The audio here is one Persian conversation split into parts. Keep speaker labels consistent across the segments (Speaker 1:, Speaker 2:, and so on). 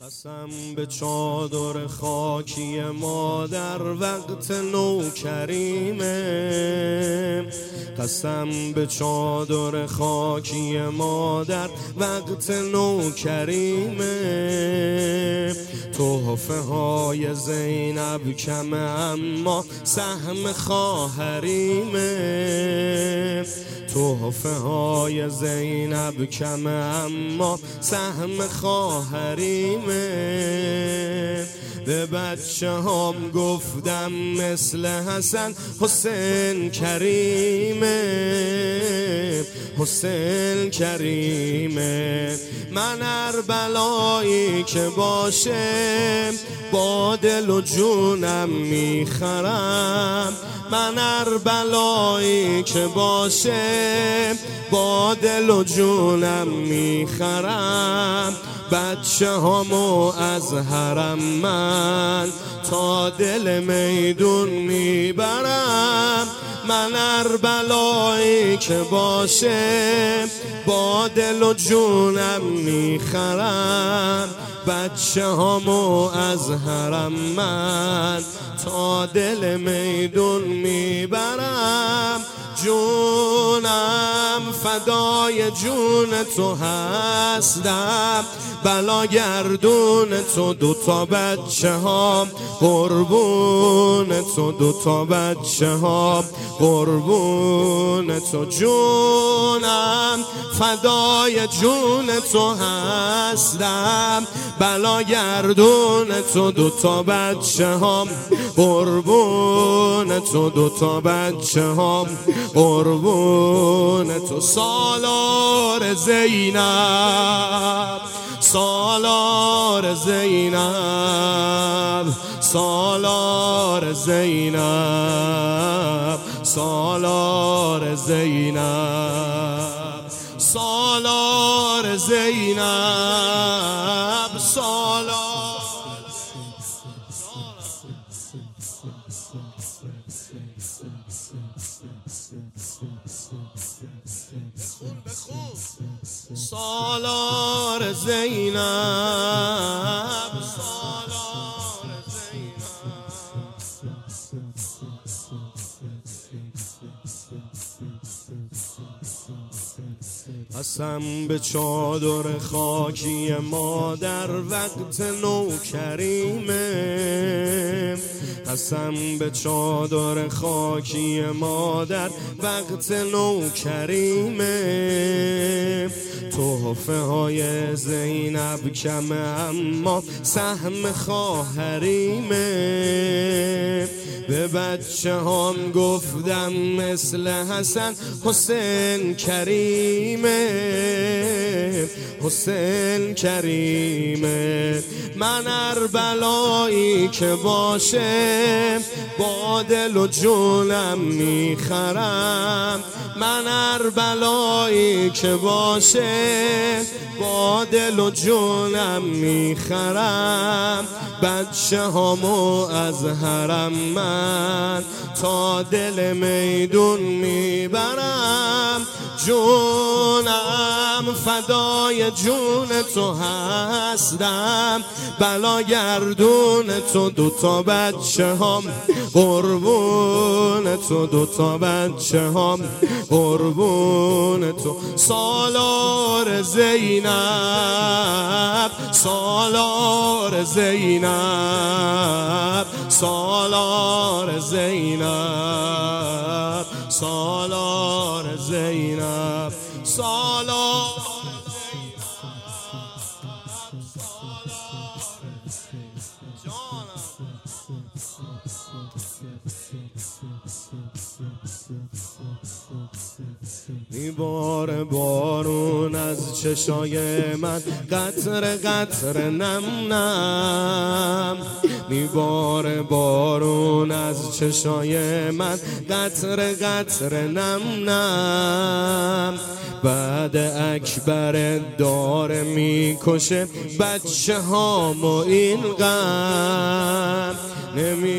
Speaker 1: قسم به چادر خاکی مادر وقت نوکریمه، قسم به چادر خاکی مادر وقت نوکریمه. تحفه های زینب کمه اما سهم خواهریمه، تحفه های زینب کمه اما سهم خواهریمه. به بچه هم گفتم مثل حسن حسین کریمه، حسین کریمه. من هر بلایی که باشه با دل و جونم میخرم، من هر بلایی که باشه با دل و جونم میخرم. بچه همو از حرم من تا دل میدون میبرم، من هر بلایی که باشه با دل و جونم میخرم. بچه همو از حرم من تا دل میدون میبرم. جونم فدای جون تو هستم، بلا گردون تو دوتا بچه ها، قربون تو دوتا بچه ها، قربون تو. جونم فدای جون تو هستم، بلا گردون تو دوتا بچه ها، قربون تو دوتا بچه ها، قربون تو. سالار زینب، سالار زینب، سالار زینب، سالار زینب، سالار زینب، سالار. سالار زینب، سالار زینب. قسم به چادر خاکی مادر وقت نوکریمه، قسم به چادر خاکی مادر وقت نوکریمه. تحفه های زینب کمه اما سهم خواهریمه. به بچه هم گفتم مثل حسن حسین کریمه، حسین کریمه. من هر بلایی که باشه با دل و جونم میخرم، من هر بلایی که باشه با دل و جونم میخرم. بچه همو از حرم من تا دل میدون میبرم. جونم فدای جون تو هستم، بلا گردون تو دوتا بچه هم، قربون تو دوتا بچه هم، قربون تو. سالار زینب، سالار زینب، سالار زینب، سالار زینب، سالار. میباره بارون از چشای من قطره قطره نم نم، میباره بارون از چشای من قطره قطره نم نم. بعد اکبر داره میکشه بچه هامو این غم.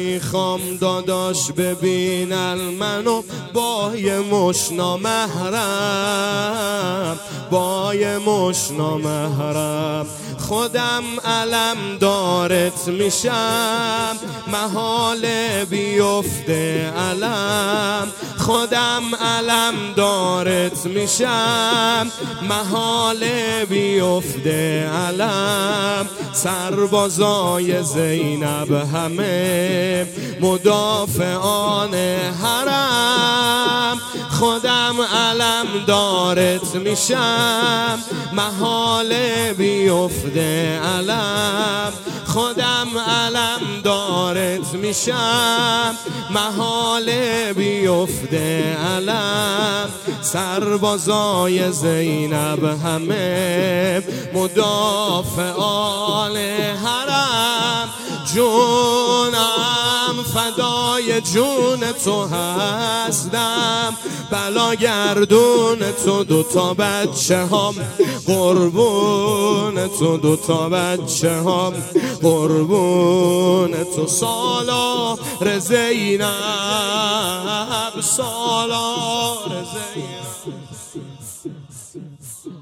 Speaker 1: نمیخوام داداش ببینن منو با یه مش نامحرم، خوابم با یه مش نامحرم، خودم علم دارت میشم، محال بیفته علم، خودم علم دارت میشم، محال بیفته علم. سربازای زینب همه مدافعان حرم، خودم علم دارت میشم، محال بیفته علم، خودم علم دارت میشم، محال بیفته علم. سربازای زینب همه مدافعان حرم، جونم فدای جون تو هستم، بلا گردون تو دوتا بچه هم، قربون تو دوتا بچه هم، قربون تو سالار زینب، سالار زینب.